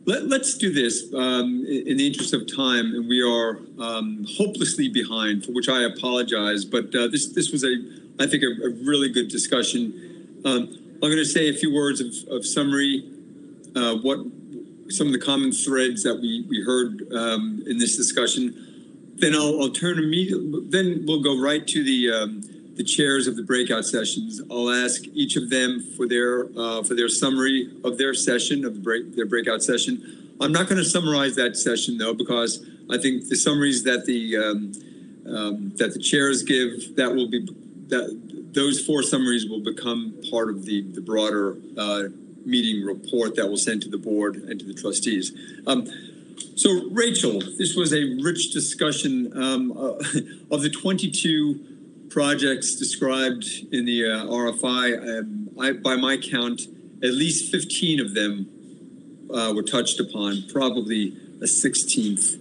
Let's do this in the interest of time, and we are hopelessly behind, for which I apologize. But this was I think, a really good discussion. I'm going to say a few words of summary, what some of the common threads that we heard in this discussion. Then I'll turn immediately. Then we'll go right to the chairs of the breakout sessions. I'll ask each of them for their summary of their session, of their breakout session. I'm not going to summarize that session though, because I think the summaries that the chairs give, those 4 summaries will become part of the broader meeting report that we'll send to the board and to the trustees. So Rachel, this was a rich discussion of the 22 projects described in the RFI. By my count, at least 15 of them were touched upon, probably a 16th.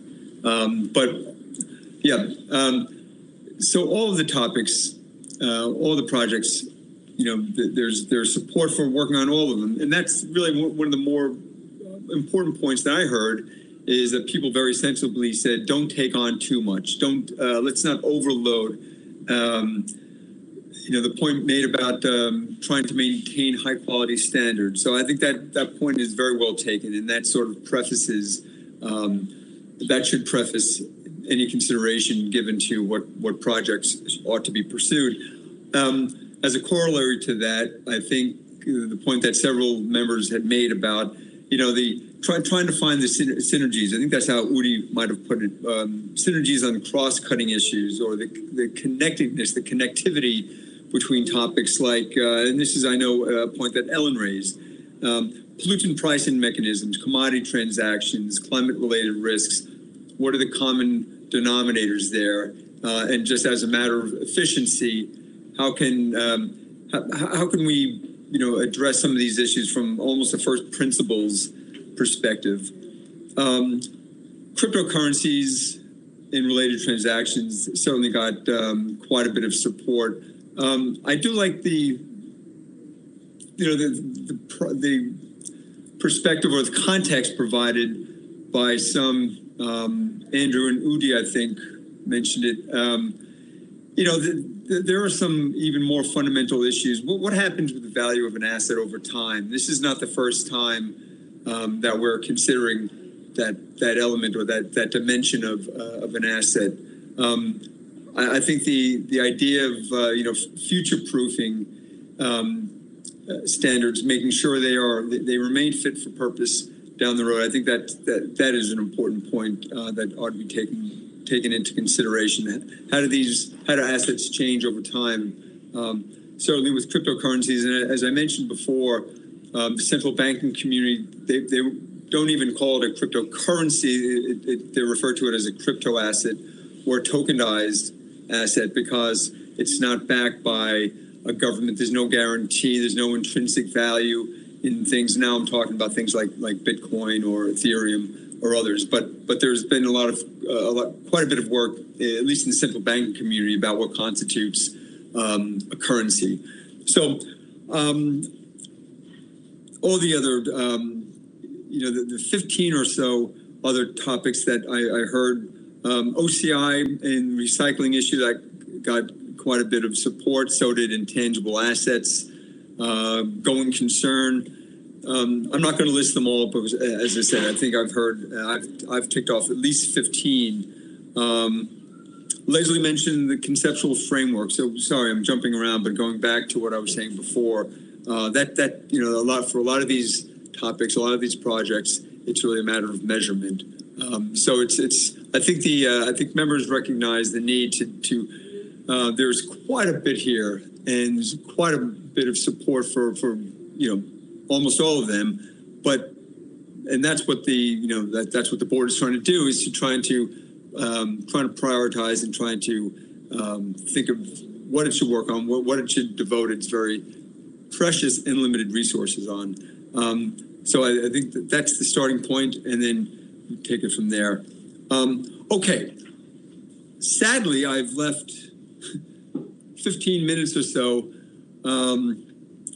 So all of the topics, all the projects, there's support for working on all of them. And that's really one of the more important points that I heard, is that people very sensibly said, don't take on too much. Let's not overload. The point made about trying to maintain high quality standards. So I think that point is very well taken, and that sort of that should preface any consideration given to what projects ought to be pursued. As a corollary to that, I think the point that several members had made about, trying to find the synergies. I think that's how Udi might have put it. Synergies on cross-cutting issues, or the connectedness, the connectivity between topics like, and this is, I know, a point that Ellen raised, pollutant pricing mechanisms, commodity transactions, climate-related risks. What are the common denominators there? And just as a matter of efficiency, how can we address some of these issues from almost a first principles perspective? Cryptocurrencies in related transactions certainly got quite a bit of support. I do like the perspective or the context provided by some. Andrew and Udi, I think, mentioned it. There are some even more fundamental issues. What happens with the value of an asset over time? This is not the first time that we're considering that element or that dimension of an asset. I think the idea of future-proofing standards, making sure they remain fit for purpose down the road. I think that is an important point that ought to be taken into consideration. How do assets change over time? Certainly with cryptocurrencies, and as I mentioned before, the central banking community, they don't even call it a cryptocurrency. They refer to it as a crypto asset or a tokenized asset, because it's not backed by a government. There's no guarantee. There's no intrinsic value in things. Now I'm talking about things like Bitcoin or Ethereum or others. But there's been quite a bit of work, at least in the central banking community, about what constitutes a currency. So all the other, the 15 or so other topics that I heard, OCI and recycling issue that got quite a bit of support. So did intangible assets, going concern. I'm not going to list them all, but as I said, I think I've ticked off at least 15. Leslie mentioned the conceptual framework. So sorry, I'm jumping around, but going back to what I was saying before, for a lot of these topics, a lot of these projects, it's really a matter of measurement. So I think members recognize the need to there's quite a bit here, and quite a bit of support for almost all of them, and that's what that's what the board is trying to do, is trying to prioritize and trying to think of what it should work on, what it should devote its very precious and limited resources on. So I think that's the starting point, and then we take it from there. Okay. Sadly, I've left 15 minutes or so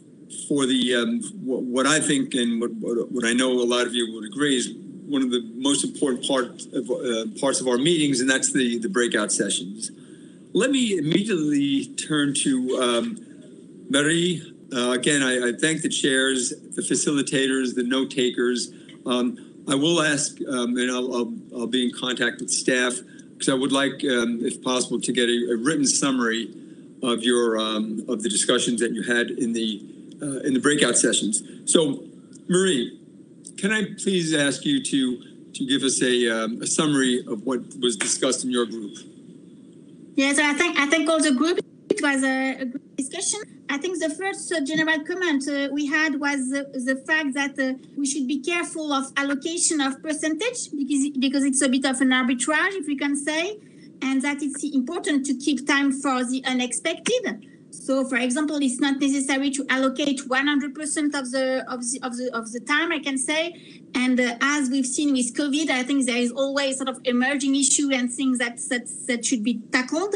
for the what I think and what I know a lot of you would agree is one of the most important parts of our meetings, and that's the breakout sessions. Let me immediately turn to Marie. Again, I thank the chairs, the facilitators, the note takers. I will ask, and I'll be in contact with staff, because I would like, if possible, to get a written summary of your of the discussions that you had in the breakout sessions. So, Marie, can I please ask you to give us a summary of what was discussed in your group? Yes, I think all the group, it was a good discussion. I think the first general comment we had was the fact that we should be careful of allocation of percentage because it's a bit of an arbitrage, if we can say, and that it's important to keep time for the unexpected. So, for example, it's not necessary to allocate 100% of the time, I can say. And as we've seen with COVID, I think there is always sort of emerging issue and things that should be tackled.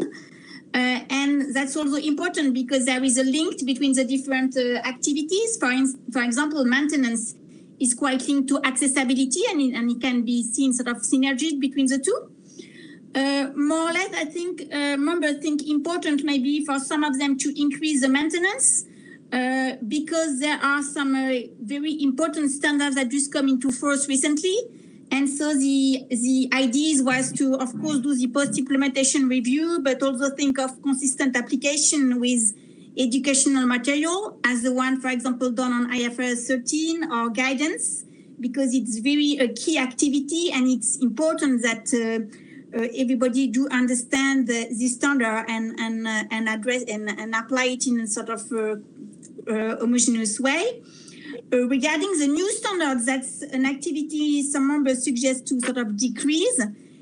And that's also important because there is a link between the different activities. For example, maintenance is quite linked to accessibility, and it can be seen sort of synergies between the two. More or less, I think members think important maybe for some of them to increase the maintenance because there are some very important standards that just come into force recently. And so the idea was to, of course, do the post-implementation review, but also think of consistent application with educational material as the one, for example, done on IFRS 13 or guidance, because it's very a key activity and it's important that everybody do understand the standard and address and apply it in a sort of homogeneous way. Regarding the new standards, that's an activity some members suggest to sort of decrease.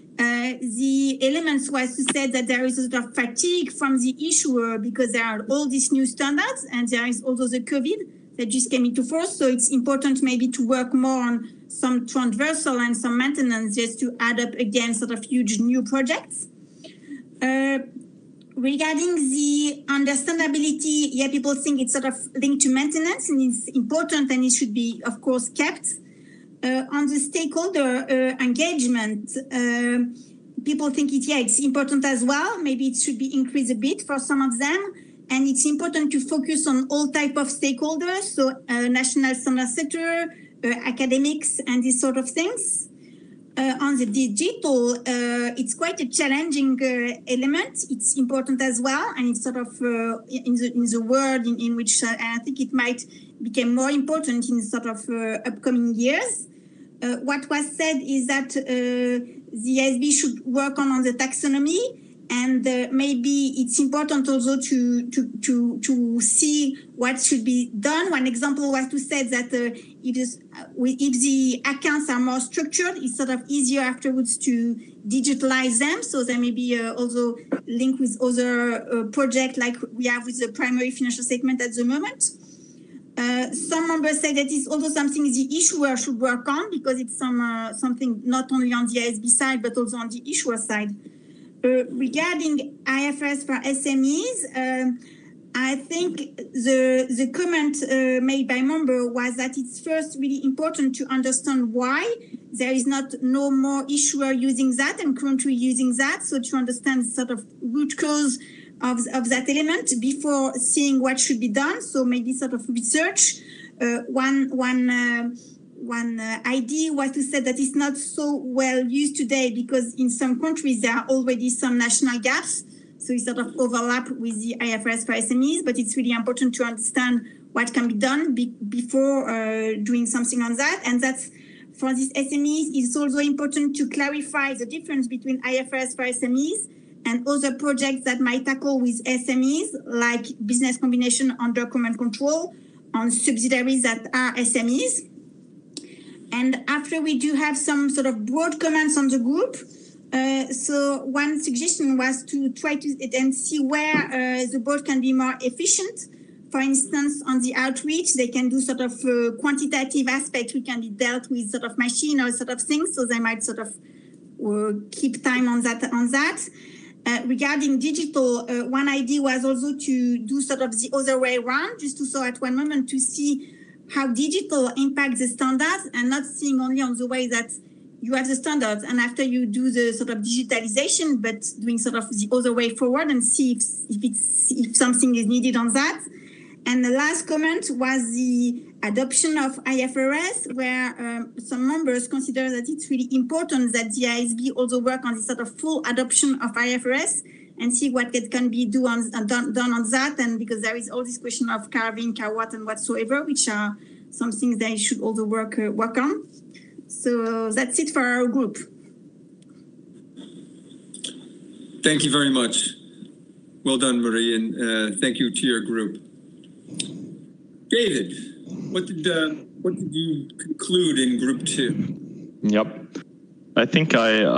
The elements was to say that there is a sort of fatigue from the issuer because there are all these new standards and there is also the COVID that just came into force. So it's important maybe to work more on some transversal and some maintenance just to add up again sort of huge new projects. Regarding the understandability, yeah, people think it's sort of linked to maintenance and it's important and it should be, of course, kept. On the stakeholder engagement, people think it's important as well. Maybe it should be increased a bit for some of them. And it's important to focus on all type of stakeholders, so national standard setter, academics, and these sort of things. On the digital, it's quite a challenging element. It's important as well, and it's sort of in the world in which I think it might become more important in sort of upcoming years. What was said is that the IASB should work on the taxonomy, and maybe it's important also to see what should be done. One example was to say that if the accounts are more structured, it's sort of easier afterwards to digitalize them. So there may be also link with other projects like we have with the primary financial statement at the moment. Some members say that it's also something the issuer should work on because it's something not only on the IASB side but also on the issuer side. Regarding IFRS for SMEs, I think the comment made by member was that it's first really important to understand why there is no more issuer using that and currently using that. So to understand sort of root cause of that element before seeing what should be done. So maybe sort of research. One idea was to say that it's not so well used today because in some countries there are already some national gaps. So it sort of overlap with the IFRS for SMEs, but it's really important to understand what can be done before doing something on that. And that's for these SMEs, it's also important to clarify the difference between IFRS for SMEs and other projects that might tackle with SMEs, like business combination under command control on subsidiaries that are SMEs. And after we do have some sort of broad comments on the group, so one suggestion was to try to and see where the board can be more efficient. For instance, on the outreach, they can do sort of quantitative aspects which can be dealt with sort of machine or sort of things. So they might sort of keep time on that. regarding digital, one idea was also to do sort of the other way around, just to so at one moment to see how digital impacts the standards and not seeing only on the way that you have the standards and after you do the sort of digitalization, but doing sort of the other way forward and see if something is needed on that. And the last comment was the adoption of IFRS, where some members consider that it's really important that the IASB also work on this sort of full adoption of IFRS and see what can be done on that. And because there is all this question of carving, carrot, and whatsoever, which are some things they should also work on. So that's it for our group. Thank you very much. Well done, Marie, and thank you to your group. David, what did you conclude in Group 2? Yep, I think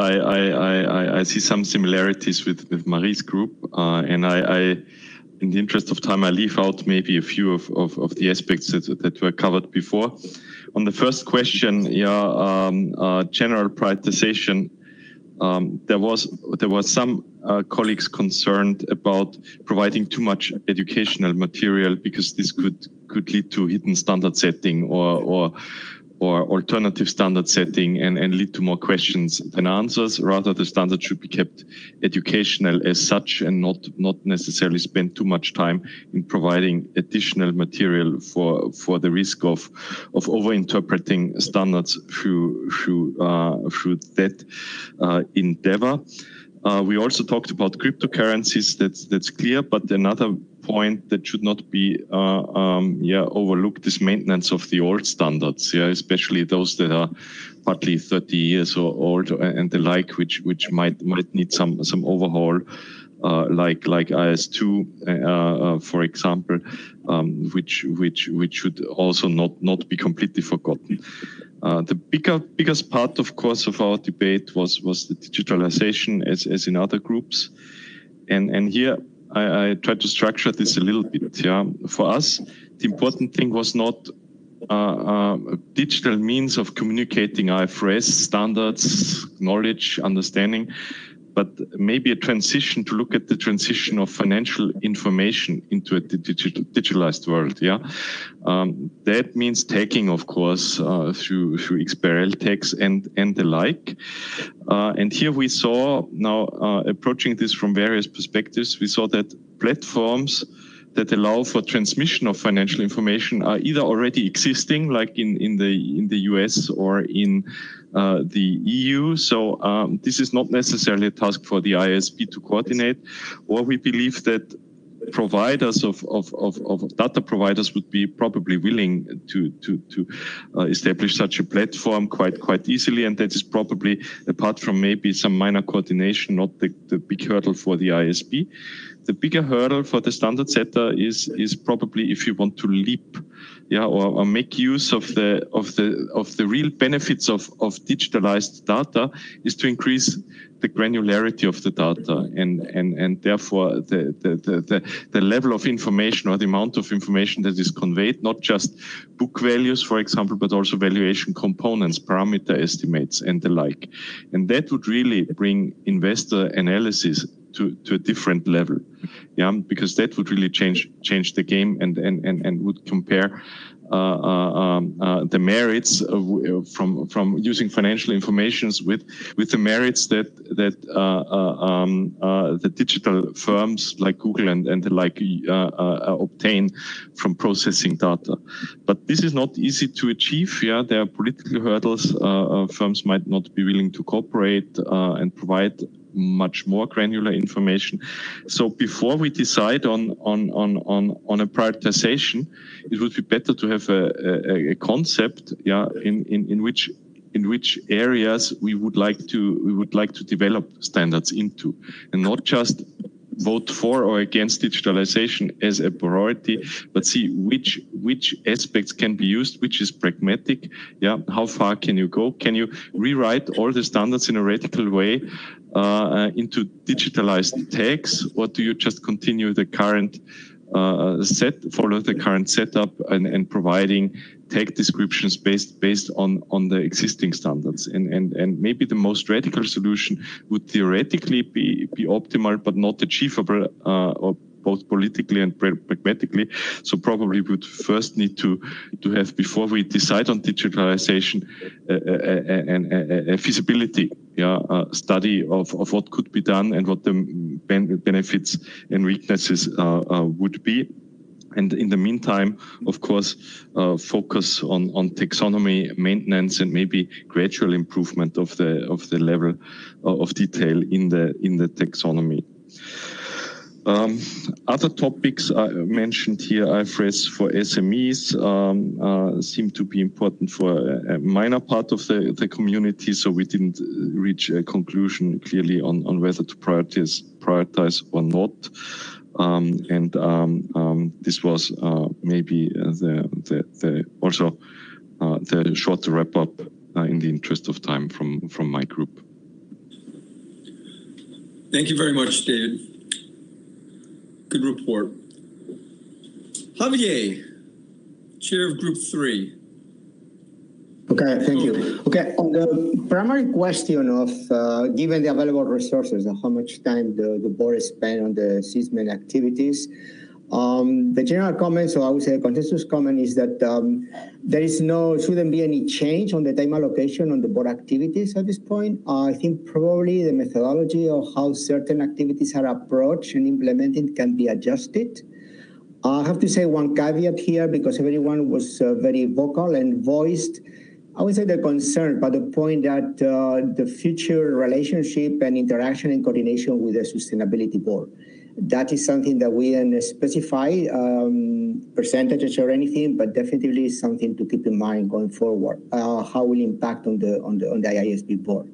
I see some similarities with Marie's group, and I, in the interest of time, I leave out maybe a few of the aspects that were covered before. On the first question, general prioritization. There was some colleagues concerned about providing too much educational material because this could lead to hidden standard setting or alternative standard setting and lead to more questions than answers. Rather, the standard should be kept educational as such and not necessarily spend too much time in providing additional material for the risk of over-interpreting standards through that endeavor. We also talked about cryptocurrencies. That's clear, but another point that should not be overlooked is maintenance of the old standards, especially those that are partly 30 years or old and the like, which might need some overhaul, like IS2, for example, which should also not be completely forgotten. The biggest part, of course, of our debate was the digitalization, as in other groups, and here I tried to structure this a little bit. For us, the important thing was not digital means of communicating IFRS standards, knowledge, understanding, but maybe a transition to look at the transition of financial information into a digitalized world. That means tagging, of course, through XBRL tags and the like. And here we saw now approaching this from various perspectives. We saw that platforms that allow for transmission of financial information are either already existing, like in the US or in the EU. So this is not necessarily a task for the IASB to coordinate, or we believe that providers of data providers would be probably willing to establish such a platform quite easily, and that is probably, apart from maybe some minor coordination, not the big hurdle for the IASB. The bigger hurdle for the standard setter is probably if you want to leap, or make use of the real benefits of digitalized data, is to increase the granularity of the data and therefore the level of information or the amount of information that is conveyed, not just book values, for example, but also valuation components, parameter estimates, and the like. And that would really bring investor analysis to a different level, because that would really change the game and would compare the merits from using financial information with the merits that the digital firms like Google and the like obtain from processing data. But this is not easy to achieve. There are political hurdles. Firms might not be willing to cooperate and provide much more granular information. So before we decide on a prioritization, it would be better to have a concept, in which areas we would like to develop standards into, and not just vote for or against digitalization as a priority, but see which aspects can be used, which is pragmatic. How far can you go? Can you rewrite all the standards in a radical way into digitalized tags, or do you just continue the current follow the current setup and providing tag descriptions based on the existing standards. And maybe the most radical solution would theoretically be optimal, but not achievable, or both politically and pragmatically. So probably we would first need to have, before we decide on digitalization, a feasibility study of what could be done and what the benefits and weaknesses would be. And in the meantime, of course, focus on taxonomy maintenance and maybe gradual improvement of the level of detail in the taxonomy. Other topics mentioned here, IFRS for SMEs, seem to be important for a minor part of the community, so we didn't reach a conclusion clearly on whether to prioritize or not. This was maybe the short wrap up in the interest of time from my group. Thank you very much, David. Good report. Javier, Chair of Group 3. Okay, thank you. Okay, on the primary question of given the available resources and how much time the board spent on the assessment activities, the general comment, so I would say a consensus comment, is that there shouldn't be any change on the time allocation on the board activities at this point. I think probably the methodology of how certain activities are approached and implemented can be adjusted. I have to say one caveat here, because everyone was very vocal and voiced, I would say, the concern about the point that the future relationship and interaction and coordination with the sustainability board. That is something that we didn't specify percentages or anything, but definitely is something to keep in mind going forward. How will impact on the IASB board.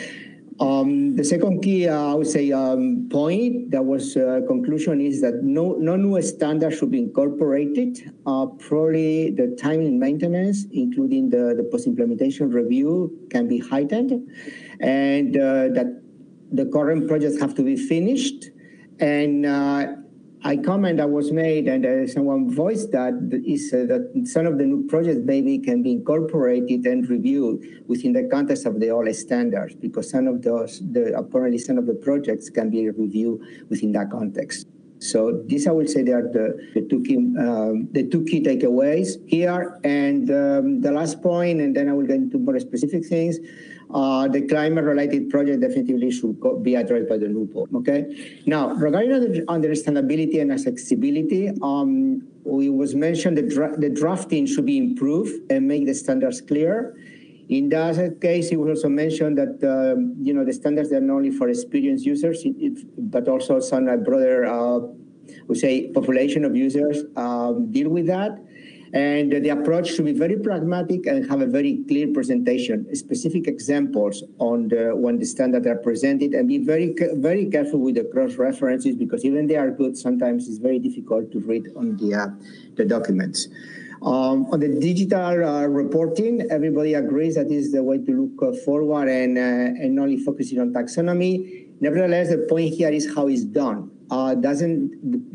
The second key, I would say, point that was conclusion is that no new standard should be incorporated. Probably the timing maintenance, including the post-implementation review, can be heightened, and that the current projects have to be finished. And a comment that was made, and someone voiced that, is that some of the new projects maybe can be incorporated and reviewed within the context of the old standards, because apparently some of the projects can be reviewed within that context. So these, I would say, they are the two key takeaways here. And the last point, and then I will get into more specific things. The climate-related project definitely should be addressed by the new board. Okay. Now, regarding understandability and accessibility, we was mentioned the drafting should be improved and make the standards clear. In that case, it was also mentioned that the standards are not only for experienced users, but also some broader, we say, population of users deal with that. And the approach should be very pragmatic and have a very clear presentation, specific examples on when the standards are presented, and be very careful with the cross references, because even they are good, sometimes it's very difficult to read on the documents. On the digital reporting, everybody agrees that is the way to look forward, and only focusing on taxonomy. Nevertheless, the point here is how it's done. Doesn't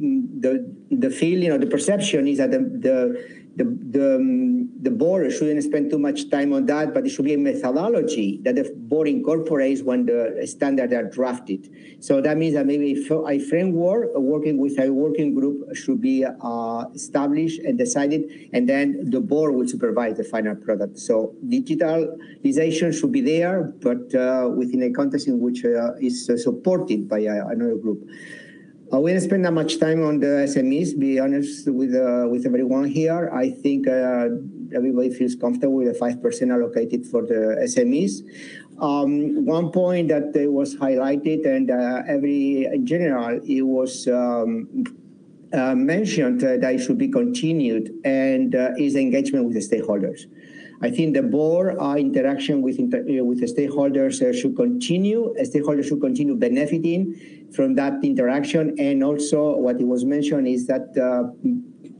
the feeling or the perception is that the board shouldn't spend too much time on that, but it should be a methodology that the board incorporates when the standards are drafted. So that means that maybe a framework working with a working group should be established and decided, and then the board will supervise the final product. So digitalization should be there, but within a context in which is supported by another group. We didn't spend that much time on the SMEs, be honest with everyone here. I think everybody feels comfortable with the 5% allocated for the SMEs. One point that was highlighted, and in general, it was mentioned that it should be continued, and is engagement with the stakeholders. I think the board interaction with the stakeholders should continue. Stakeholders should continue benefiting from that interaction. And also what it was mentioned is that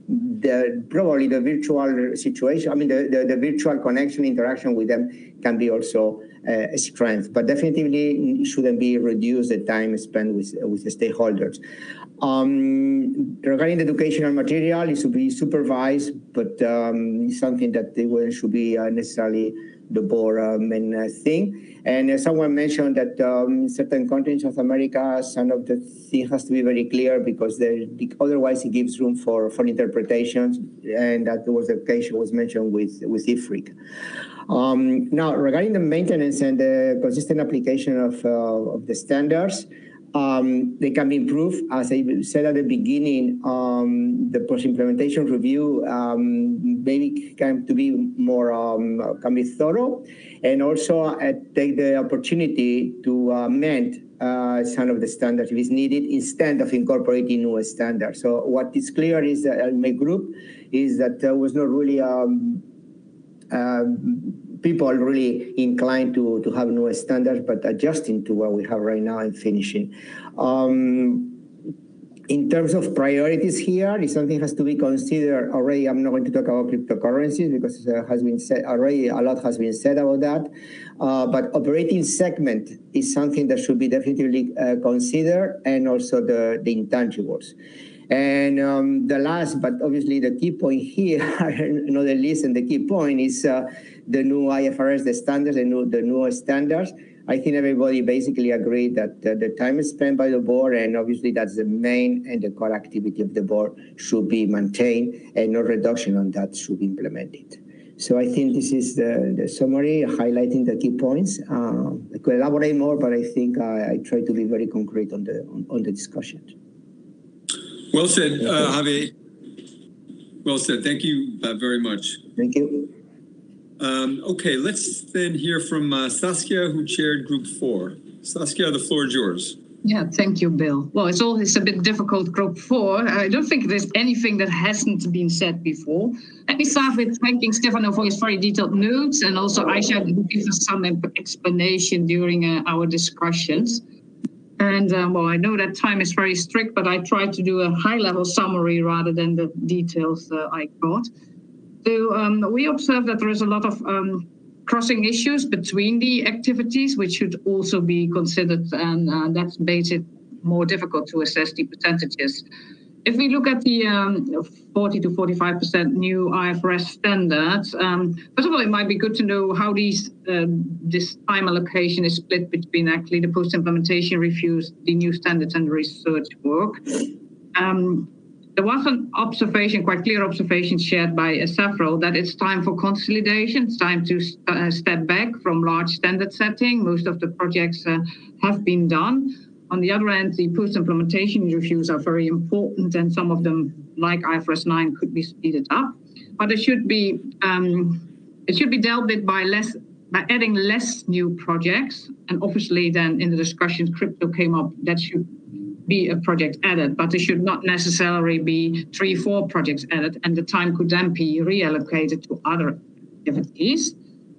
probably the virtual situation, I mean, the virtual connection interaction with them can be also a strength, but definitely shouldn't be reduced the time spent with the stakeholders. Regarding the educational material, it should be supervised, but something that should be necessarily the board main thing. And someone mentioned that in certain countries of America, some of the thing has to be very clear because otherwise it gives room for interpretations, and that was the case was mentioned with IFRIC. Now, regarding the maintenance and the consistent application of the standards, they can be improved. As I said at the beginning, the post-implementation review maybe can be more can be thorough, and also take the opportunity to amend some of the standards if it's needed instead of incorporating new standards. So what is clear is that in my group is that there was not really people really inclined to have new standards, but adjusting to what we have right now and finishing. In terms of priorities here, if something has to be considered already, I'm not going to talk about cryptocurrencies because has been said already, a lot has been said about that. But operating segment is something that should be definitely considered, and also the intangibles. And the last, but obviously the key point here, not the least, and the key point is the new IFRS, the standards, the new standards. I think everybody basically agreed that the time spent by the board, and obviously that's the main and the core activity of the board, should be maintained, and no reduction on that should be implemented. So I think this is the summary, highlighting the key points. I could elaborate more, but I think I try to be very concrete on the discussion. Well said, Javi. Well said. Thank you very much. Thank you. Okay, let's then hear from Saskia, who chaired Group 4. Saskia, the floor is yours. Yeah, thank you, Bill. Well, it's always a bit difficult, Group 4. I don't think there's anything that hasn't been said before. Let me start with thanking Stefano for his very detailed notes, and also Aisha who gave us some explanation during our discussions. And well, I know that time is very strict, but I tried to do a high-level summary rather than the details I got. So we observed that there is a lot of crossing issues between the activities, which should also be considered, and that makes it more difficult to assess the percentages. If we look at the 40 to 45% new IFRS standards, first of all, it might be good to know how this time allocation is split between actually the post-implementation reviews, the new standards, and research work. There was an observation, quite clear observation shared by several, that it's time for consolidation. It's time to step back from large standard setting. Most of the projects have been done. On the other hand, the post-implementation reviews are very important, and some of them, like IFRS 9, could be speeded up. But it should be dealt with by adding less new projects. And obviously, then in the discussions, crypto came up. That should be a project added, but there should not necessarily be 3-4 projects added, and the time could then be reallocated to other activities.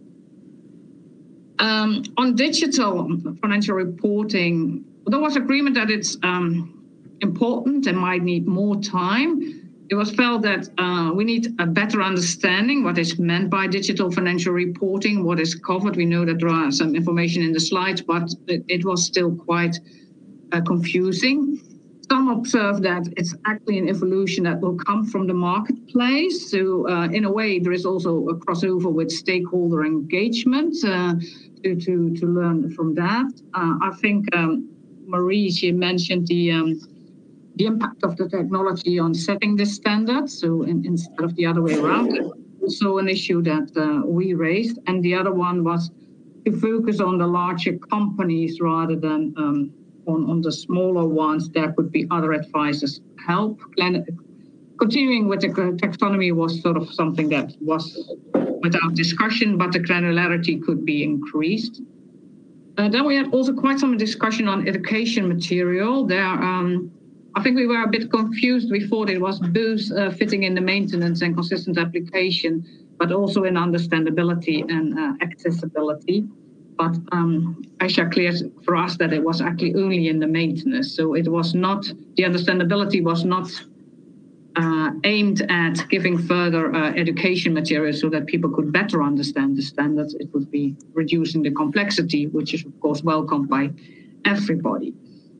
On digital financial reporting, there was agreement that it's important and might need more time. It was felt that we need a better understanding what is meant by digital financial reporting, what is covered. We know that there are some information in the slides, but it was still quite confusing. Some observe that it's actually an evolution that will come from the marketplace. So in a way, there is also a crossover with stakeholder engagement to learn from that. I think Marie, she mentioned the impact of the technology on setting this standard. So instead of the other way around, also an issue that we raised. And the other one was to focus on the larger companies rather than on the smaller ones. There could be other advisors help. Continuing with the taxonomy was sort of something that was without discussion, but the granularity could be increased. Then we had also quite some discussion on education material. There, I think we were a bit confused. We thought it was both fitting in the maintenance and consistent application, but also in understandability and accessibility. But Aisha cleared for us that it was actually only in the maintenance. So it was not, the understandability was not aimed at giving further education materials so that people could better understand the standards. It would be reducing the complexity, which is, of course, welcomed by everybody.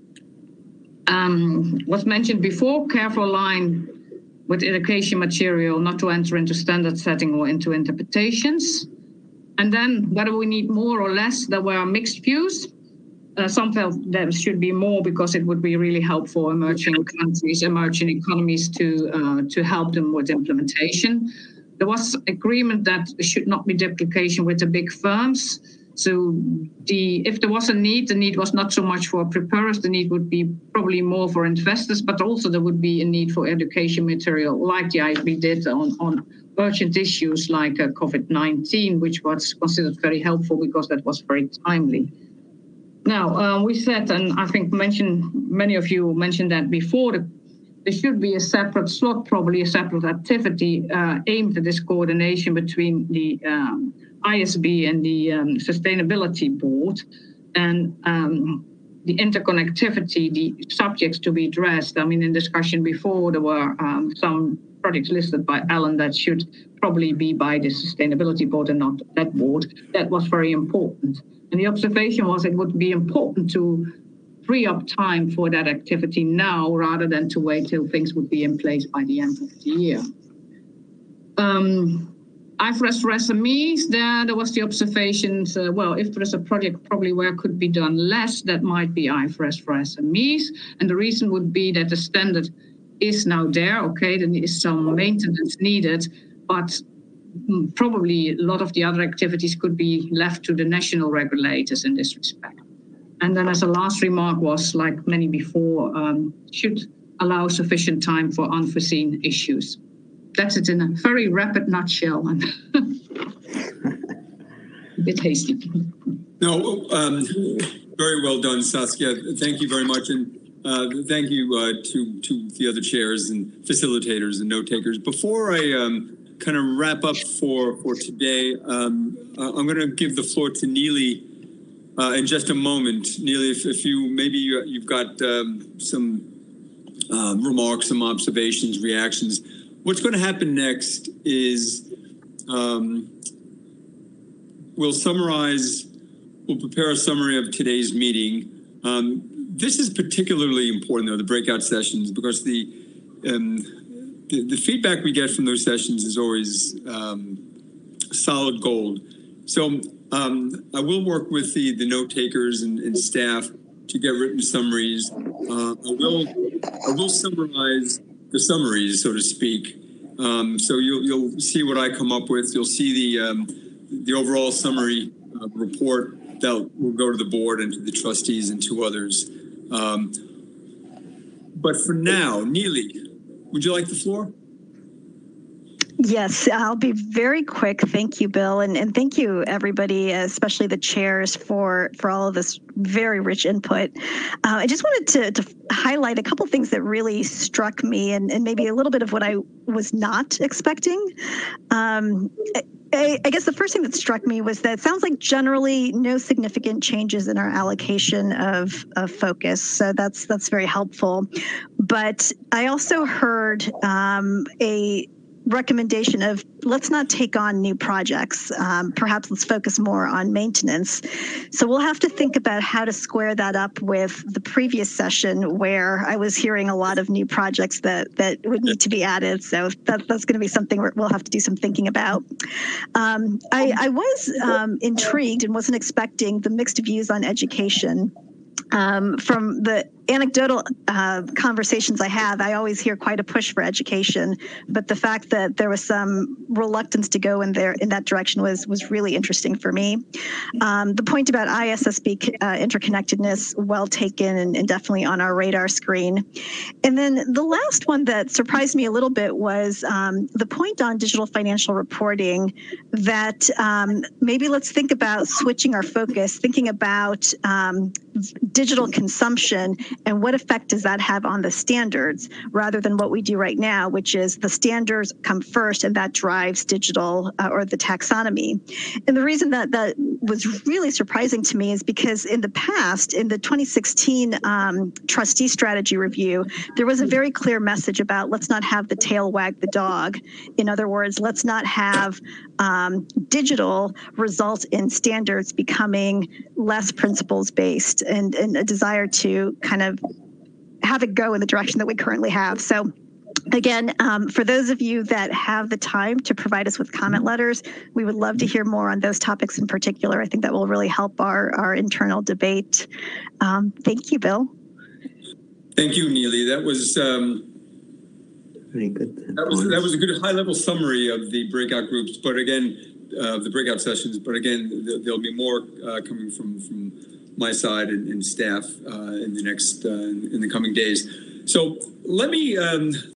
Was mentioned before, careful line with education material not to enter into standard setting or into interpretations. And then whether we need more or less, there were mixed views. Some felt there should be more because it would be really helpful emerging countries, emerging economies to help them with implementation. There was agreement that there should not be duplication with the big firms. So if there was a need, the need was not so much for preparers, the need would be probably more for investors, but also there would be a need for education material like the ISB did on urgent issues like COVID-19, which was considered very helpful because that was very timely. Now, we said, and I think many of you mentioned that before, there should be a separate slot, probably a separate activity aimed at this coordination between the ISB and the Sustainability Board, and the interconnectivity, the subjects to be addressed. I mean, in discussion before, there were some projects listed by Alan that should probably be by the Sustainability Board and not that board. That was very important. And the observation was it would be important to free up time for that activity now rather than to wait till things would be in place by the end of the year. IFRS for SMEs, there was the observations, well, if there is a project probably where it could be done less, that might be IFRS for SMEs. And the reason would be that the standard is now there, okay, there is some maintenance needed, but probably a lot of the other activities could be left to the national regulators in this respect. And then as a last remark was, like many before, should allow sufficient time for unforeseen issues. That's it in a very rapid nutshell and a bit hasty. No, very well done, Saskia. Thank you very much. And thank you to the other chairs and facilitators and note takers. Before I kind of wrap up for today, I'm going to give the floor to Neely in just a moment. Neely, if you've got some remarks, some observations, reactions. What's going to happen next is we'll prepare a summary of today's meeting. This is particularly important, though, the breakout sessions, because the feedback we get from those sessions is always solid gold. So I will work with the note takers and staff to get written summaries. I will summarize the summaries, so to speak. So you'll see what I come up with. You'll see the overall summary report that will go to the board and to the trustees and to others. But for now, Neely, would you like the floor? Yes, I'll be very quick. Thank you, Bill. And thank you, everybody, especially the chairs, for all of this very rich input. I just wanted to highlight a couple things that really struck me and maybe a little bit of what I was not expecting. I guess the first thing that struck me was that it sounds like generally no significant changes in our allocation of focus. So that's very helpful. But I also heard a recommendation of let's not take on new projects. Perhaps let's focus more on maintenance. So we'll have to think about how to square that up with the previous session where I was hearing a lot of new projects that would need to be added. So that's going to be something we'll have to do some thinking about. I was intrigued and wasn't expecting the mixed views on education. From the anecdotal conversations I have, I always hear quite a push for education, but the fact that there was some reluctance to go in that direction was really interesting for me. The point about ISSB interconnectedness, well taken and definitely on our radar screen. And then the last one that surprised me a little bit was the point on digital financial reporting, that maybe let's think about switching our focus, thinking about digital consumption and what effect does that have on the standards rather than what we do right now, which is the standards come first and that drives digital or the taxonomy. And the reason that that was really surprising to me is because in the past, in the 2016 trustee strategy review, there was a very clear message about let's not have the tail wag the dog. In other words, let's not have digital result in standards becoming less principles based and a desire to kind of have it go in the direction that we currently have. So again, for those of you that have the time to provide us with comment letters, we would love to hear more on those topics in particular. I think that will really help our internal debate. Thank you, Bill. Thank you, Neely. That was Very good. that was a good high-level summary of the breakout groups. But again, the breakout sessions. But again, there'll be more coming from my side and staff in the coming days. So let me